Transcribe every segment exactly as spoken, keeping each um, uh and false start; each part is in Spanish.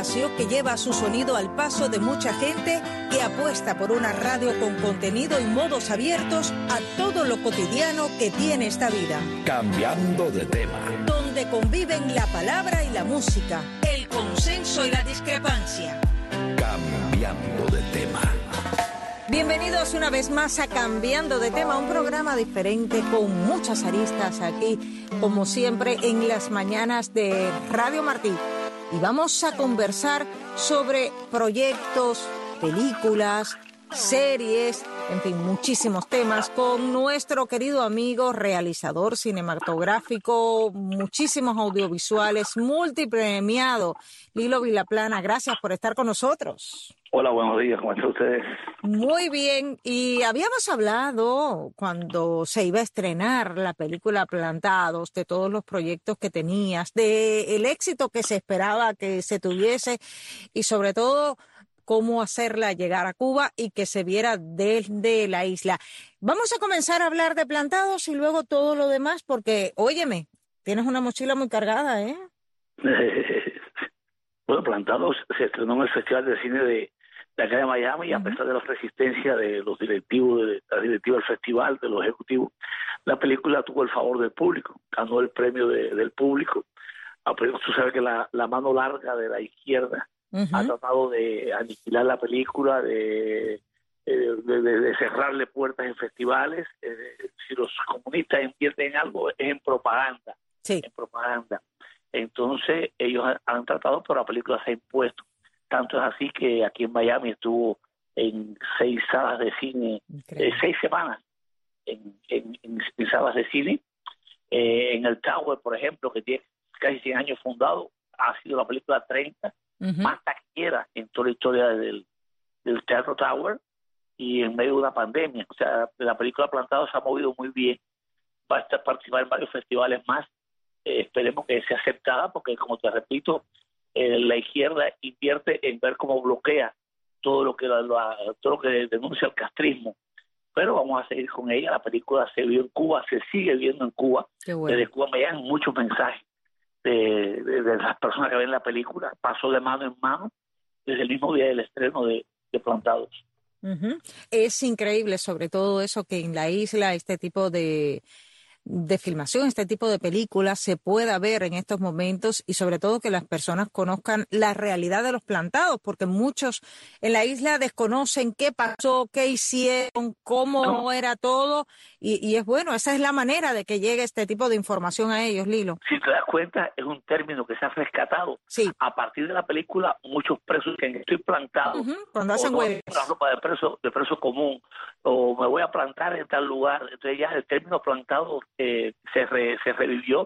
espacio que lleva su sonido al paso de mucha gente que apuesta por una radio con contenido y modos abiertos a todo lo cotidiano que tiene esta vida. Cambiando de tema. Donde conviven la palabra y la música, el consenso y la discrepancia. Cambiando de tema. Bienvenidos una vez más a Cambiando de Tema, un programa diferente con muchas aristas aquí, como siempre, en las mañanas de Radio Martí. Y vamos a conversar sobre proyectos, películas, series, en fin, muchísimos temas con nuestro querido amigo, realizador cinematográfico, muchísimos audiovisuales, multipremiado, Lilo Vilaplana. Gracias por estar con nosotros. Hola, buenos días, ¿cómo están ustedes? Muy bien, y habíamos hablado cuando se iba a estrenar la película Plantados, de todos los proyectos que tenías, de el éxito que se esperaba que se tuviese y sobre todo cómo hacerla llegar a Cuba y que se viera desde la isla. Vamos a comenzar a hablar de Plantados y luego todo lo demás porque, óyeme, tienes una mochila muy cargada, ¿eh? Bueno, Plantados se estrenó en el Festival de Cine de de acá de Miami, y a pesar de la resistencia de los directivos, de la directiva del festival, de los ejecutivos, la película tuvo el favor del público, ganó el premio de, del público. Tú sabes que la, la mano larga de la izquierda uh-huh. ha tratado de aniquilar la película, de, de, de, de cerrarle puertas en festivales. Eh, si los comunistas invierten en algo, es en propaganda. Sí. En propaganda. Entonces, ellos han, han tratado, pero la película se ha impuesto. Tanto es así que aquí en Miami estuvo en seis salas de cine, eh, seis semanas en, en, en, en salas de cine. Eh, en el Tower, por ejemplo, que tiene casi cien años fundado, ha sido la película treinta, uh-huh. más taquillera en toda la historia del, del Teatro Tower, y en medio de una pandemia. O sea, la película Plantados se ha movido muy bien. Va a estar participar en varios festivales más. Eh, esperemos que sea aceptada, porque, como te repito, Eh, la izquierda invierte en ver cómo bloquea todo lo que la, la, todo lo que denuncia el castrismo, pero vamos a seguir con ella. La película se vio en Cuba, se sigue viendo en Cuba. Qué bueno. Desde Cuba me llegan muchos mensajes de, de, de las personas que ven la película. Pasó de mano en mano desde el mismo día del estreno de, de Plantados. Uh-huh. Es increíble, sobre todo eso, que en la isla este tipo de de filmación, este tipo de películas se pueda ver en estos momentos, y sobre todo que las personas conozcan la realidad de los plantados, porque muchos en la isla desconocen qué pasó, qué hicieron, cómo no. era todo, y, y es bueno, esa es la manera de que llegue este tipo de información a ellos, Lilo. Si te das cuenta, es un término que se ha rescatado. Sí. A partir de la película, muchos presos que estoy plantado, uh-huh. cuando hacen no, huelgas, una ropa de preso, de preso común, o me voy a plantar en tal lugar. Entonces ya el término plantado eh, se, re, se revivió,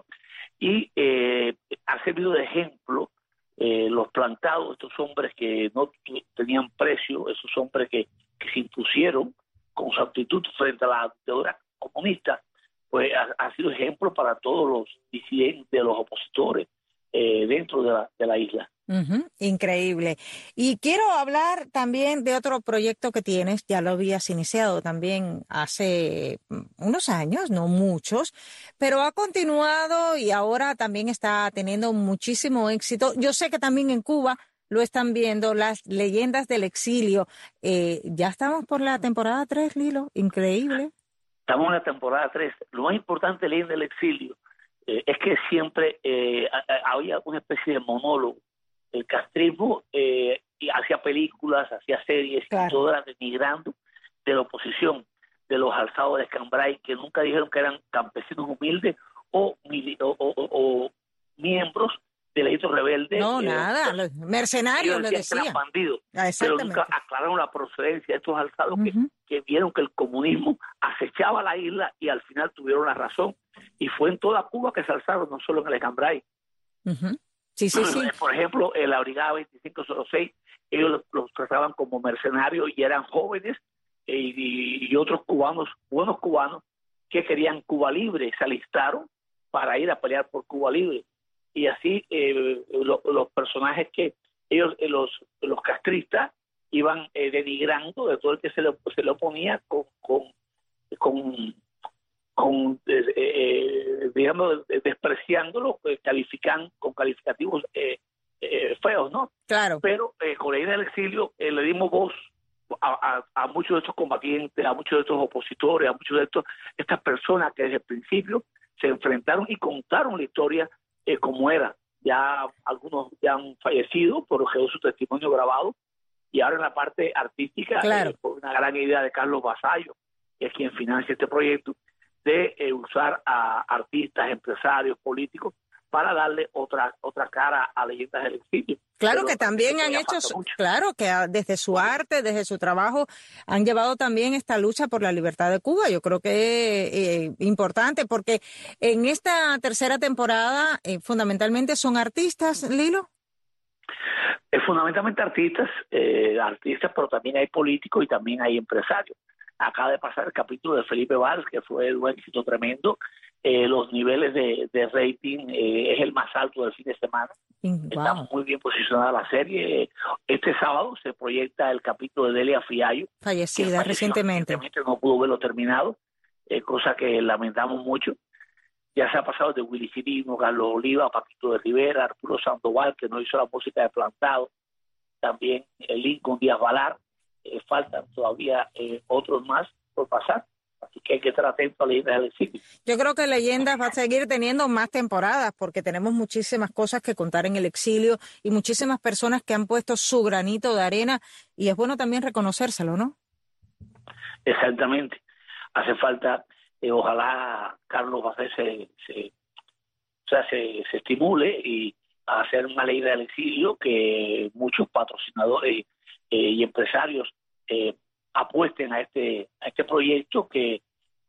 y eh, ha servido de ejemplo eh, los plantados, estos hombres que no tenían precio, esos hombres que, que se impusieron con su actitud frente a la dictadura comunista, pues ha, ha sido ejemplo para todos los disidentes, los opositores eh, dentro de la, de la isla. Uh-huh. Increíble. Y quiero hablar también de otro proyecto que tienes, ya lo habías iniciado también hace unos años, no muchos, pero ha continuado y ahora también está teniendo muchísimo éxito. Yo sé que también en Cuba lo están viendo, Las Leyendas del Exilio. Eh, ya estamos por la temporada tres, Lilo, increíble. Estamos en la temporada tres. Lo más importante de Leyendas del Exilio eh, es que siempre eh, había una especie de monólogo. El castrismo eh, hacía películas, hacía series, claro. y todo era denigrando de la oposición, de los alzados de Escambray, que nunca dijeron que eran campesinos humildes o, o, o, o miembros del ejército rebelde. No, eh, nada, los mercenarios lo decían. Eran bandidos, ah, pero nunca aclararon la procedencia de estos alzados, uh-huh. que, que vieron que el comunismo acechaba la isla y al final tuvieron la razón. Y fue en toda Cuba que se alzaron, no solo en el Escambray. Uh-huh. Sí, sí, sí. Por ejemplo, en la Brigada veinticinco cero seis, ellos los, los trataban como mercenarios y eran jóvenes eh, y, y otros cubanos, buenos cubanos, que querían Cuba libre, se alistaron para ir a pelear por Cuba libre. Y así eh, lo, los personajes que ellos, eh, los, los castristas, iban eh, denigrando de todo el que se le, se le oponía con... con, con con eh, eh, digamos despreciándolo, eh, califican con calificativos eh, eh, eh, feos, ¿no? Claro. Pero eh, con la idea del exilio eh, le dimos voz a, a, a muchos de estos combatientes, a muchos de estos opositores, a muchos de estos estas personas que desde el principio se enfrentaron y contaron la historia eh, como era. Ya algunos ya han fallecido, pero quedó su testimonio grabado. Y ahora en la parte artística, claro. eh, por una gran idea de Carlos Vasallo, que es quien financia este proyecto, de eh, usar a artistas, empresarios, políticos, para darle otra otra cara a Leyendas del Exilio. Claro Pero que también han hecho, su, claro que desde su arte, desde su trabajo, han llevado también esta lucha por la libertad de Cuba. Yo creo que es eh, importante porque en esta tercera temporada eh, fundamentalmente son artistas, Lilo. Es fundamentalmente artistas, eh, artistas, pero también hay políticos y también hay empresarios. Acaba de pasar el capítulo de Felipe Valls, que fue un éxito tremendo. Eh, los niveles de, de rating eh, es el más alto del fin de semana. Wow. Está muy bien posicionada la serie. Este sábado se proyecta el capítulo de Delia Fiallo, fallecida recientemente. recientemente. No pudo verlo terminado, eh, cosa que lamentamos mucho. Ya se ha pasado de Willy Cirino, Carlos Oliva, Paquito de Rivera, Arturo Sandoval, que no hizo la música de Plantado, también el Lincoln Díaz Valar. Eh, faltan todavía eh, otros más por pasar. Así que hay que estar atento a Leyendas del Exilio. Yo creo que Leyendas va a seguir teniendo más temporadas porque tenemos muchísimas cosas que contar en el exilio y muchísimas personas que han puesto su granito de arena y es bueno también reconocérselo, ¿no? Exactamente. Hace falta, eh, ojalá Carlos Bacé se, se, o sea, se, se estimule y a hacer una Leyenda del Exilio que muchos patrocinadores eh, y empresarios eh, apuesten a este a este proyecto, que,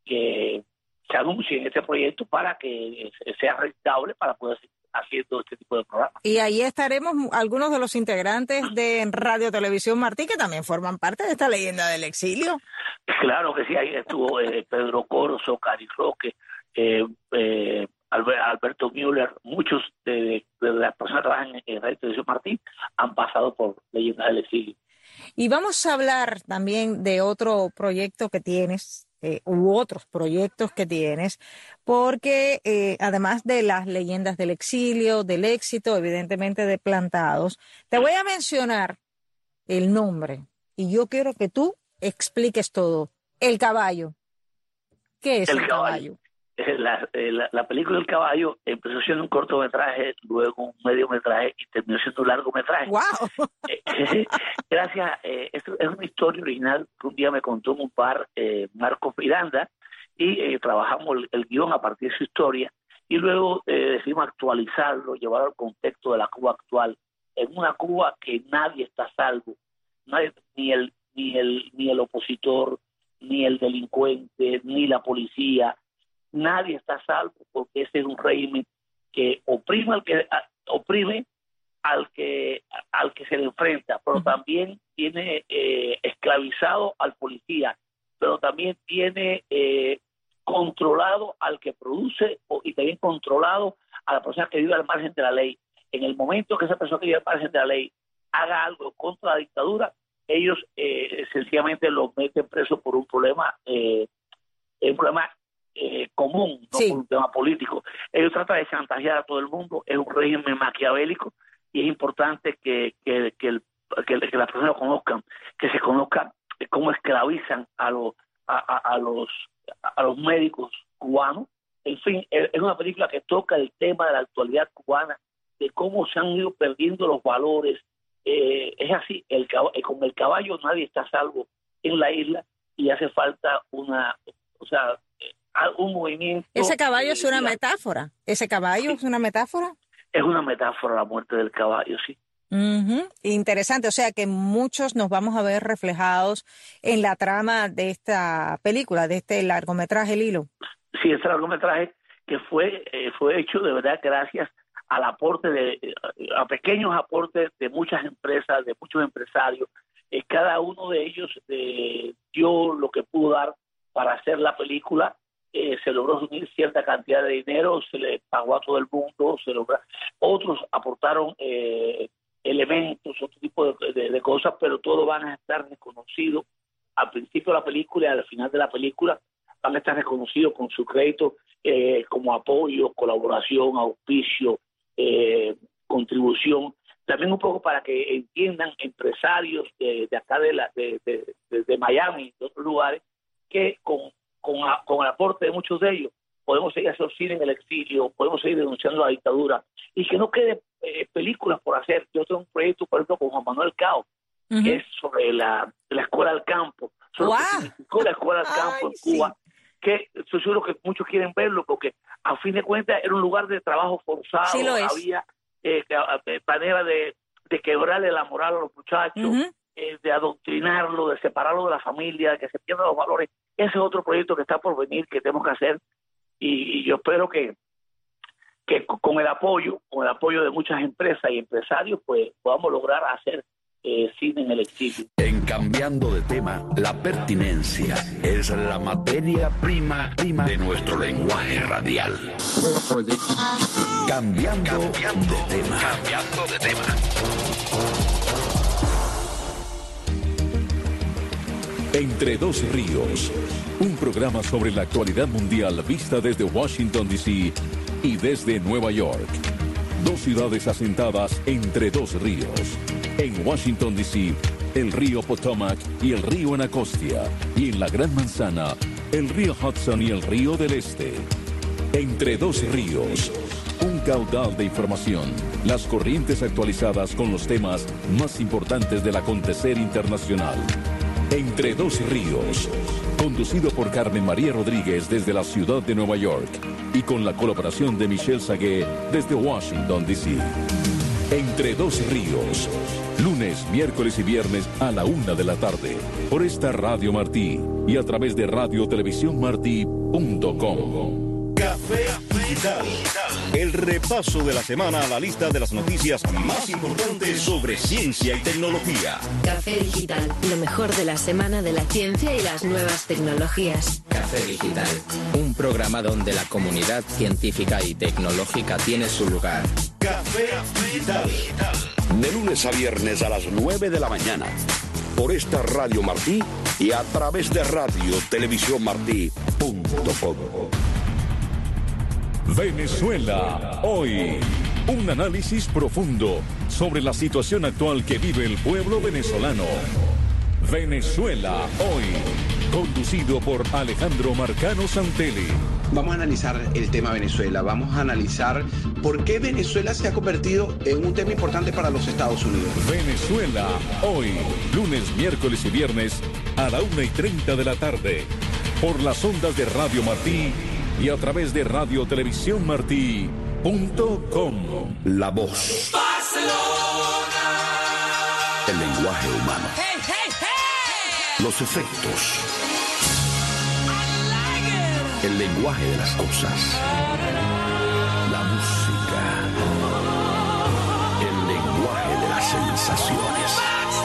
que se anuncien este proyecto para que sea rentable para poder seguir haciendo este tipo de programas. Y ahí estaremos algunos de los integrantes de Radio Televisión Martí, que también forman parte de esta Leyenda del Exilio. Claro que sí, ahí estuvo eh, Pedro Corso, Cari Roque, eh, eh, Alberto Müller, muchos de, de las personas que trabajan en Radio Televisión Martí han pasado por Leyendas del Exilio. Y vamos a hablar también de otro proyecto que tienes, eh, u otros proyectos que tienes, porque eh, además de las Leyendas del Exilio, del éxito, evidentemente de Plantados, te voy a mencionar el nombre y yo quiero que tú expliques todo. El Caballo. ¿Qué es el, el caballo? caballo? La, la, la película El Caballo empezó siendo un cortometraje, luego un mediometraje y terminó siendo un largometraje. ¡Wow! Eh, gracias, eh, esto es una historia original que un día me contó en un bar eh, Marcos Miranda y eh, trabajamos el, el guión a partir de su historia y luego eh, decidimos actualizarlo, llevarlo al contexto de la Cuba actual, en una Cuba que nadie está a salvo, nadie, ni el ni el ni el opositor, ni el delincuente, ni la policía. Nadie está a salvo porque ese es un régimen que oprime al que a, oprime al que al que se le enfrenta, pero uh-huh. también tiene eh, esclavizado al policía, pero también tiene eh, controlado al que produce o, y también controlado a la persona que vive al margen de la ley. En el momento que esa persona que vive al margen de la ley haga algo contra la dictadura, ellos eh, sencillamente lo meten preso por un problema, eh, un problema Eh, común, no sí. por un tema político. Ellos tratan de chantajear a todo el mundo, es un régimen maquiavélico y es importante que, que, que, el, que, que las personas lo conozcan, que se conozca cómo esclavizan a, lo, a, a, a, los, a los médicos cubanos. En fin, es, es una película que toca el tema de la actualidad cubana, de cómo se han ido perdiendo los valores. Eh, es así, el con el caballo nadie está a salvo en la isla y hace falta una, o sea, un movimiento. Ese caballo es una metáfora. Ese caballo sí. es una metáfora. Es una metáfora la muerte del caballo, sí. Uh-huh. Interesante, o sea que muchos nos vamos a ver reflejados en la trama de esta película, de este largometraje, Lilo. Sí, este largometraje que fue eh, fue hecho de verdad gracias al aporte de a pequeños aportes de muchas empresas, de muchos empresarios. Eh, cada uno de ellos eh, dio lo que pudo dar para hacer la película. Eh, se logró reunir cierta cantidad de dinero, se le pagó a todo el mundo, se logra... otros aportaron eh, elementos, otro tipo de, de, de cosas, pero todos van a estar reconocidos al principio de la película y al final de la película, van a estar reconocidos con su crédito eh, como apoyo, colaboración, auspicio, eh, contribución también un poco para que entiendan empresarios de, de acá de, la, de, de, de, de Miami y de otros lugares, que con, con, a, con el aporte de muchos de ellos podemos seguir haciendo cine en el exilio, podemos seguir denunciando la dictadura, y que no quede eh, películas por hacer. Yo tengo un proyecto, por ejemplo, con Juan Manuel Cao, uh-huh. que es sobre la, la escuela del campo, sobre wow. lo que significó la escuela del campo Ay, en Cuba, sí. que estoy seguro que muchos quieren verlo, porque a fin de cuentas era un lugar de trabajo forzado, sí lo es. había eh, manera de, de quebrarle la moral a los muchachos, uh-huh. eh, de adoctrinarlo, de separarlo de la familia, de que se pierdan los valores. Ese es otro proyecto que está por venir, que tenemos que hacer, y, y yo espero que que con el apoyo, con el apoyo de muchas empresas y empresarios, pues podamos lograr hacer eh, cine en el exilio. En Cambiando de Tema, la pertinencia es la materia prima, prima de nuestro lenguaje radial. Cambiando, Cambiando de tema. Cambiando de tema. Entre dos ríos, un programa sobre la actualidad mundial vista desde Washington, D C y desde Nueva York. Dos ciudades asentadas entre dos ríos. En Washington, D C, el río Potomac y el río Anacostia. Y en la Gran Manzana, el río Hudson y el río del Este. Entre dos ríos, un caudal de información. Las corrientes actualizadas con los temas más importantes del acontecer internacional. Entre dos ríos, conducido por Carmen María Rodríguez desde la ciudad de Nueva York y con la colaboración de Michelle Sagué desde Washington, D C. Entre dos ríos, lunes, miércoles y viernes a la una de la tarde, por esta Radio Martí y a través de radio televisión martí punto com. Café Digital. El repaso de la semana a la lista de las noticias más importantes sobre ciencia y tecnología. Café Digital, lo mejor de la semana de la ciencia y las nuevas tecnologías. Café Digital, un programa donde la comunidad científica y tecnológica tiene su lugar. Café Digital. De lunes a viernes a las nueve de la mañana, por esta Radio Martí y a través de radio televisión martí punto com. Venezuela hoy. Un análisis profundo sobre la situación actual que vive el pueblo venezolano. Venezuela hoy. Conducido por Alejandro Marcano Santelli. Vamos a analizar el tema Venezuela. Vamos a analizar por qué Venezuela se ha convertido en un tema importante para los Estados Unidos. Venezuela hoy. Lunes, miércoles y viernes a la una y treinta de la tarde. Por las ondas de Radio Martí y a través de radio televisión martí punto com. La voz. Barcelona. El lenguaje humano. Hey, hey, hey. Los efectos. Like el lenguaje de las cosas. La música. El lenguaje de las sensaciones.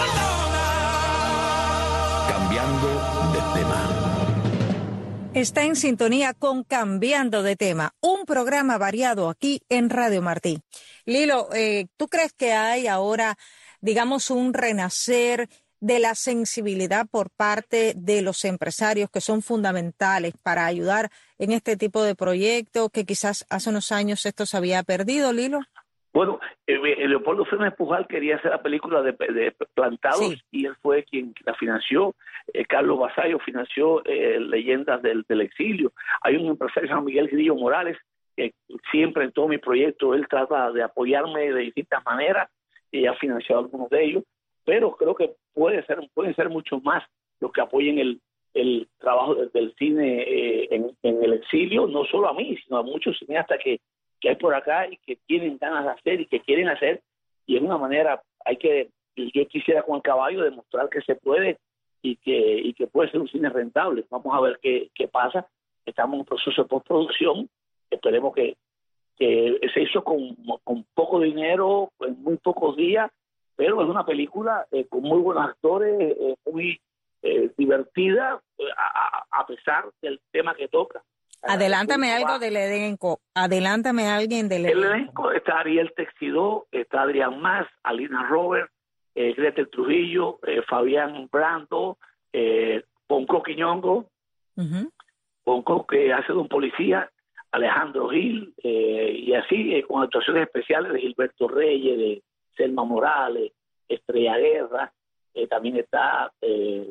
Cambiando de tema. Está en sintonía con Cambiando de Tema, un programa variado aquí en Radio Martí. Lilo, eh, ¿tú crees que hay ahora, digamos, un renacer de la sensibilidad por parte de los empresarios que son fundamentales para ayudar en este tipo de proyectos que quizás hace unos años esto se había perdido, Lilo? Bueno, eh, Leopoldo Fernández Pujal quería hacer la película de, de Plantados, sí. y él fue quien la financió. Eh, Carlos Basayo financió eh, Leyendas del, del Exilio. Hay un empresario llamado Miguel Grillo Morales, que siempre en todo mi proyecto él trata de apoyarme de distintas maneras, y ha financiado algunos de ellos, pero creo que puede ser, pueden ser muchos más los que apoyen el, el trabajo del, del cine eh, en, en el exilio, no solo a mí, sino a muchos cineastas que que hay por acá y que tienen ganas de hacer y que quieren hacer, y de una manera hay que, yo quisiera con el caballo demostrar que se puede y que y que puede ser un cine rentable. Vamos a ver qué, qué pasa. Estamos en un proceso de postproducción, esperemos que, que se hizo con, con poco dinero, en muy pocos días, pero es una película eh, con muy buenos actores, eh, muy eh, divertida, eh, a, a pesar del tema que toca. Adelántame algo del elenco. Adelántame a alguien del elenco. El elenco está Ariel Texidó, está Adrián Mas, Alina Robert, eh, Gretel Trujillo, eh, Fabián Brando, eh, Ponco Quiñongo, uh-huh. Ponco que hace de un policía, Alejandro Gil, eh, y así eh, con actuaciones especiales de Gilberto Reyes, de, Selma Morales, Estrella Guerra, eh, también está eh,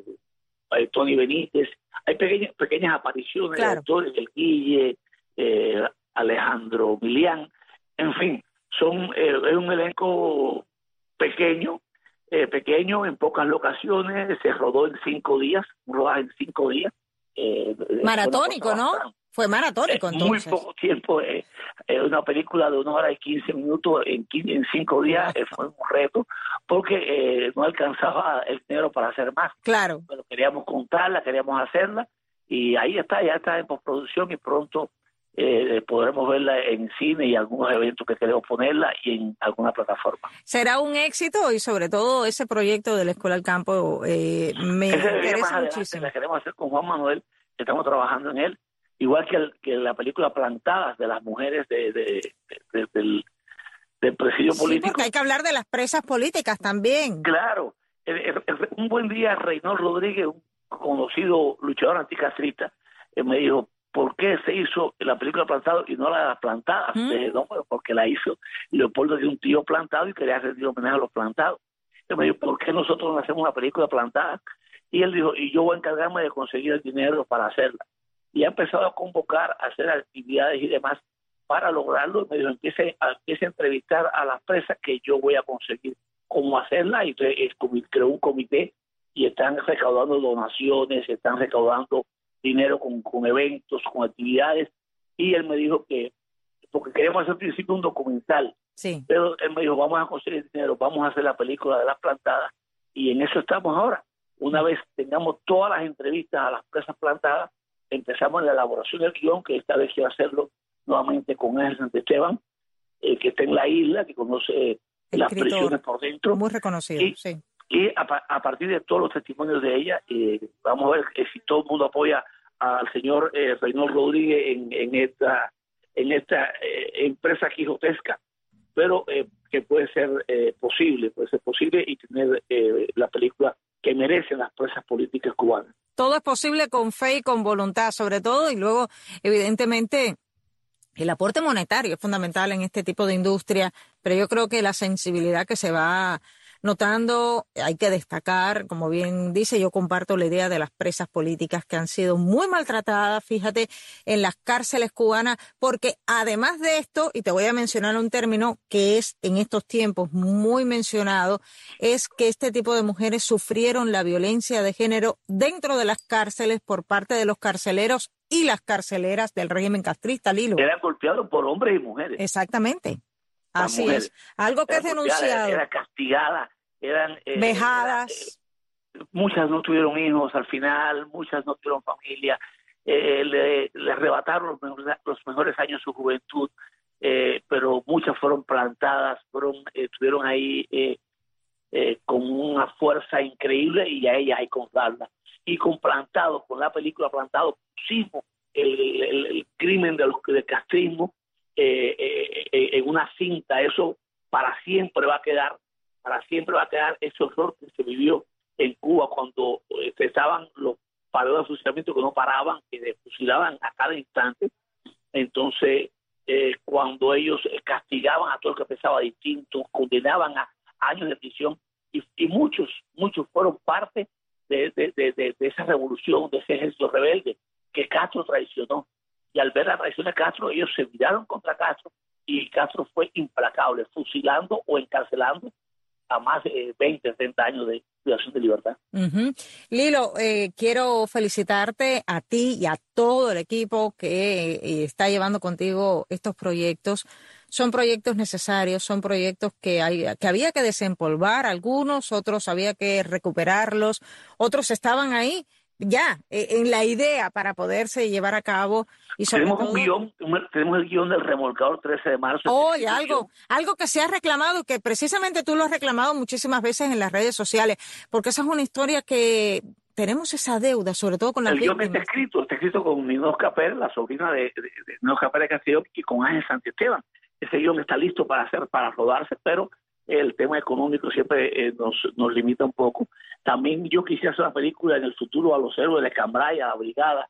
Tony Benítez. Hay pequeñas pequeñas apariciones claro. de actores, el Guille, eh, Alejandro Milián, en fin, son eh, es un elenco pequeño, eh, pequeño en pocas locaciones, se rodó en cinco días, un rodaje en cinco días. Eh, Maratónico, ¿no? Bastante. Fue maratónico, eh, entonces. Muy poco tiempo, eh, eh, una película de una hora y quince minutos en, quince, en cinco días eh, fue un reto, porque eh, no alcanzaba el dinero para hacer más. Claro. Pero queríamos contarla, queríamos hacerla, y ahí está, ya está en postproducción, y pronto eh, podremos verla en cine y algunos eventos que queremos ponerla y en alguna plataforma. Será un éxito, y sobre todo ese proyecto de la Escuela al Campo eh, me Ese interesa más muchísimo. La queremos hacer con Juan Manuel, estamos trabajando en él, igual que, el, que la película Plantadas, de las mujeres de, de, de, de, del, del presidio sí, político. Porque hay que hablar de las presas políticas también. Claro. El, el, el, un buen día, Reinaldo Rodríguez, un conocido luchador anticastrista, eh, me dijo, ¿por qué se hizo la película Plantado y no la de las Plantadas? ¿Mm? Eh, no, porque la hizo Leopoldo, de un tío plantado, y quería rendir homenaje a los plantados. Él me dijo, ¿por qué nosotros no hacemos una película Plantada? Y él dijo, y yo voy a encargarme de conseguir el dinero para hacerla. Y ha empezado a convocar, a hacer actividades y demás para lograrlo. Me dijo, empiece a, empiece a entrevistar a las presas que yo voy a conseguir cómo hacerla. Y entonces creó un comité y están recaudando donaciones, están recaudando dinero con, con eventos, con actividades. Y él me dijo que, porque queremos hacer al principio un documental, sí. pero él me dijo, vamos a conseguir dinero, vamos a hacer la película de las Plantadas, y en eso estamos ahora. Una vez tengamos todas las entrevistas a las presas plantadas, empezamos en la elaboración del guión, que esta vez quiero hacerlo nuevamente con Ángel Santesteban, eh, que está en la isla, que conoce eh, las prisiones por dentro. Muy reconocido, y, sí. Y a, a partir de todos los testimonios de ella, eh, vamos a ver eh, si todo el mundo apoya al señor eh, Reinaldo Rodríguez en, en esta, en esta eh, empresa quijotesca, pero eh, que puede ser eh, posible, puede ser posible y tener eh, la película que merecen las presas políticas cubanas. Todo es posible con fe y con voluntad, sobre todo, y luego, evidentemente, el aporte monetario es fundamental en este tipo de industria, pero yo creo que la sensibilidad que se va notando, hay que destacar, como bien dice, yo comparto la idea de las presas políticas que han sido muy maltratadas, fíjate, en las cárceles cubanas, porque además de esto, y te voy a mencionar un término que es en estos tiempos muy mencionado, es que este tipo de mujeres sufrieron la violencia de género dentro de las cárceles por parte de los carceleros y las carceleras del régimen castrista, Lilo. Eran golpeados por hombres y mujeres. Exactamente. Así mujeres. es. Algo que era es denunciado. Era castigada, eran... Eh, vejadas. Era, eh, muchas no tuvieron hijos al final, muchas no tuvieron familia, eh, le, le arrebataron los mejores, los mejores años de su juventud, eh, pero muchas fueron plantadas, fueron eh, estuvieron ahí eh, eh, con una fuerza increíble, y a ellas hay que honrarlas. Y con Plantados, con la película Plantados, pusimos el, el, el crimen de los, del castrismo eh, eh, eh, en una cinta. Eso para siempre va a quedar, para siempre va a quedar ese horror que se vivió en Cuba cuando eh, estaban los paros de fusilamiento que no paraban, que fusilaban a cada instante. Entonces, eh, cuando ellos castigaban a todo el que pensaba distinto, condenaban a años de prisión, y, y muchos, muchos fueron parte de, de, de, de, de esa revolución, de ese ejército rebelde que Castro traicionó. Y al ver la traición de Castro, ellos se viraron contra Castro, y Castro fue implacable, fusilando o encarcelando a más de veinte, treinta años de privación de libertad. Uh-huh. Lilo, eh, quiero felicitarte a ti y a todo el equipo que eh, está llevando contigo estos proyectos. Son proyectos necesarios, son proyectos que, hay, que había que desempolvar algunos, otros había que recuperarlos, otros estaban ahí ya eh, en la idea para poderse llevar a cabo. Y sobre tenemos todo, un guión, tenemos el guión del remolcador trece de marzo. Oye, algo, algo que se ha reclamado, que precisamente tú lo has reclamado muchísimas veces en las redes sociales, porque esa es una historia que tenemos esa deuda, sobre todo con las víctimas. El guión está escrito, está escrito con Ninosca Pérez, la sobrina de, de, de Ninosca Pérez Castillo, y con Ángel Santesteban. Ese guión está listo para hacer, para rodarse, pero el tema económico siempre eh, nos, nos limita un poco. También yo quisiera hacer una película en el futuro a los héroes de Cambrai, a la brigada,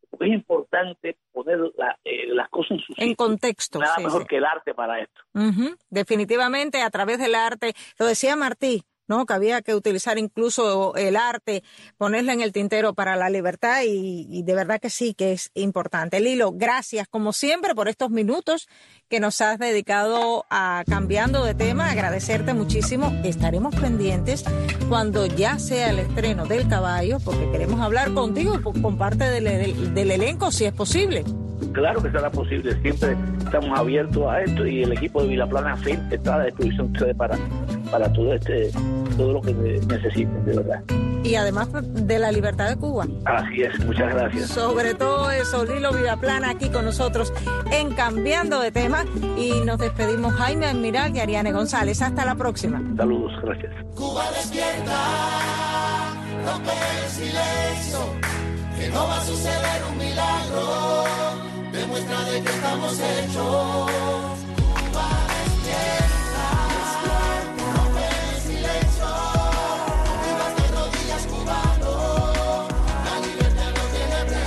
porque es importante poner la, eh, las cosas en su sitio. En contexto. Nada sí, mejor sí. que el arte para esto. Uh-huh. Definitivamente, a través del arte, lo decía Martí, ¿no? Que había que utilizar incluso el arte, ponerle en el tintero para la libertad y, y de verdad que sí, que es importante. Lilo, gracias como siempre por estos minutos que nos has dedicado a Cambiando de Tema, agradecerte muchísimo. Estaremos pendientes cuando ya sea el estreno del Caballo, porque queremos hablar contigo con parte del, del, del elenco, si es posible. Claro que será posible, siempre estamos abiertos a esto y el equipo de Vilaplana Film está a disposición de ustedes para, para todo este todo lo que necesiten, de verdad. Y además de la libertad de Cuba. Así es, muchas gracias. Sobre todo eso, Lilo Vilaplana aquí con nosotros en Cambiando de Tema y nos despedimos Jaime Admiral y Ariane González. Hasta la próxima. Saludos, gracias. Cuba despierta, rompe el silencio, que no va a suceder un milagro, demuestra de que estamos hechos. Cuba despierta, rompe el silencio, vivas de rodillas cubano, la libertad no tiene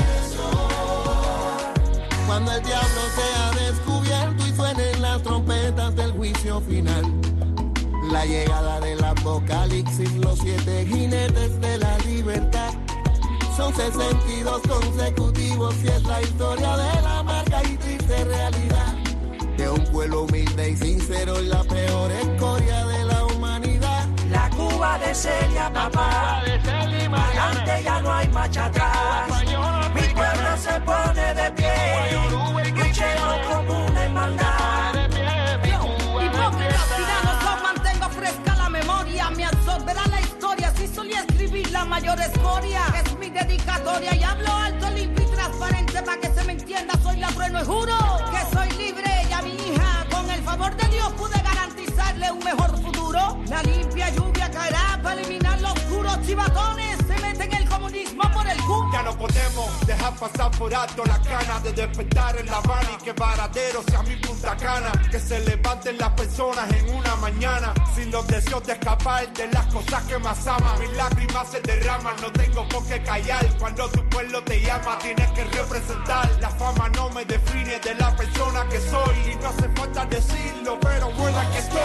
precio. Cuando el diablo sea descubierto y suenen las trompetas del juicio final, la llegada del apocalipsis, los siete jinetes de la libertad. Son sesenta y dos consecutivos y es la historia de la amarga y triste realidad de un pueblo humilde y sincero en la peor escoria de la humanidad. La Cuba de Celia, papá, adelante ya no hay marcha atrás. Mi pueblo se pone de pie, luchemos como una hermandad. Hipócritas tiranos, os mantengo fresca la memoria, me absorberá la historia si solía escribir la mayor escoria. Es mi dedicatoria y hablo alto, limpio y transparente para que se me entienda, soy la trueno y juro que soy libre y a mi hija con el favor de Dios pude garantizarle un mejor futuro. La limpia lluvia caerá para eliminar los oscuros chivatones, se meten el comunismo por el culo. Ya no podemos dejar pasar por alto la cana de despertar en La Habana y que Varadero sea mi Punta Cana. Que se levanten las personas en una mañana sin los deseos de escapar de las cosas que más aman. Mis lágrimas se derraman, no tengo por qué callar. Cuando tu pueblo te llama tienes que representar. La fama no me define de la persona que soy y no hace falta decirlo, pero buena que estoy.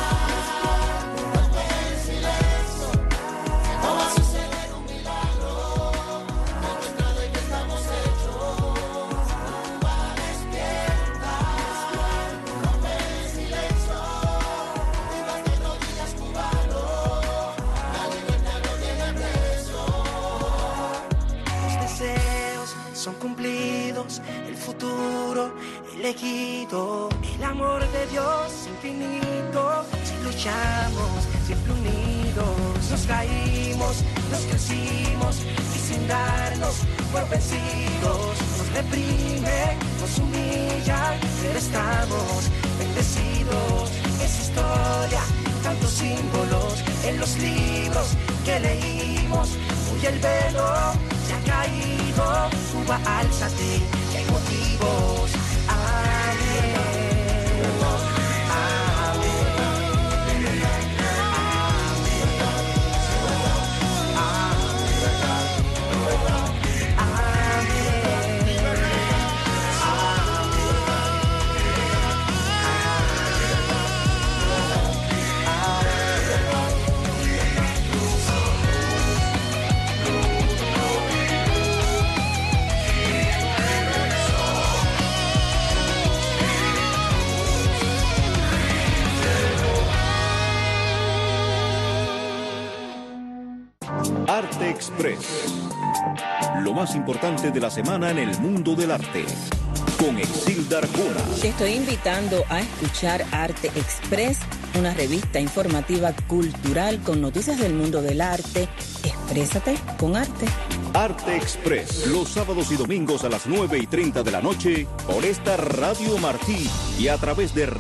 No va a suceder un milagro, demuestra de que estamos hechos. Cuba despierta, rompe el silencio, vivas de rodillas cubano, la libertad no tiene precio. Los deseos son cumplidos, el futuro elegido, el amor de Dios infinito. Si luchamos siempre unidos, nos caímos, nos crecimos y sin darnos por vencidos. Nos reprimen, nos humillan, pero estamos bendecidos. Es historia, tantos símbolos en los libros que leímos. Huye el velo, se ha caído. Cuba, álzate, que hay motivos. Amén. Arte Express. Lo más importante de la semana en el mundo del arte. Con Exilda Arjona. Te estoy invitando a escuchar Arte Express, una revista informativa cultural con noticias del mundo del arte. Exprésate con arte. Arte Express, los sábados y domingos a las nueve y treinta de la noche por esta Radio Martí y a través de